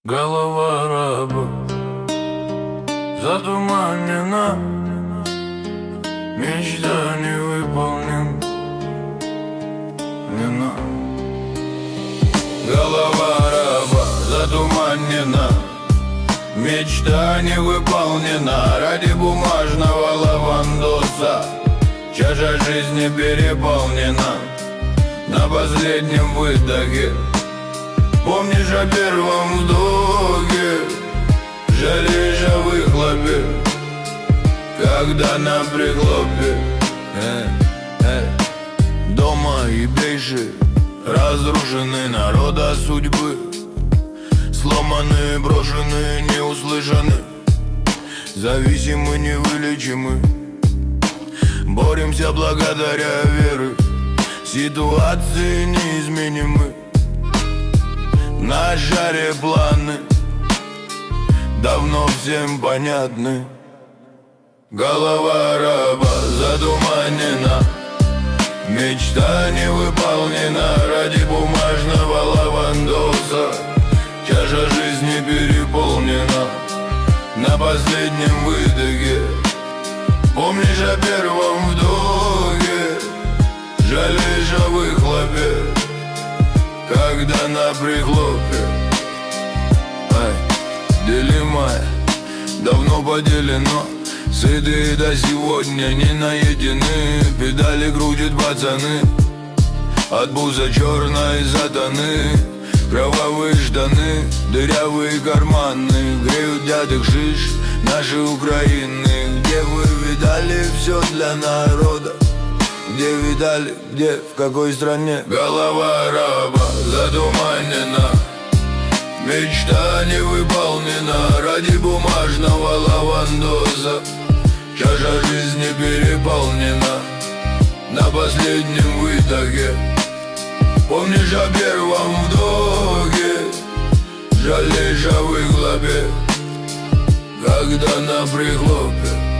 Голова раба затуманена, мечта не выполнена. Голова раба затуманена, мечта не выполнена. Ради бумажного лавандоса чаша жизни переполнена. На последнем выдохе помнишь о первом вдохе, жалеешь о выхлопе, когда на прихлопе. Дома и бейши разрушены народа судьбы, сломанные, брошенные, не услышаны, зависимы, невылечимы. Боремся благодаря вере, ситуации неизменимы. На жаре планы давно всем понятны. Голова раба затуманена, мечта не выполнена. Ради бумажного лавандоса чаша жизни переполнена. На последнем выдохе помнишь о первом вдохе, жалеешь о выхлопе, когда на прихлопе. Делимая давно поделено, сытые до сегодня не наедены. Педали крутят пацаны, от буза черной сатаны. Кровавые штаны, дырявые карманы греют дядых шиш нашей Украины. Где вы видали все для народа? Где видали, где, в какой стране? Голова раба затуманена, мечта не выполнена. Ради бумажного лавандоса чаша жизни переполнена. На последнем выдохе помнишь о первом вдохе, жалеешь о выхлопе, когда на прихлопе.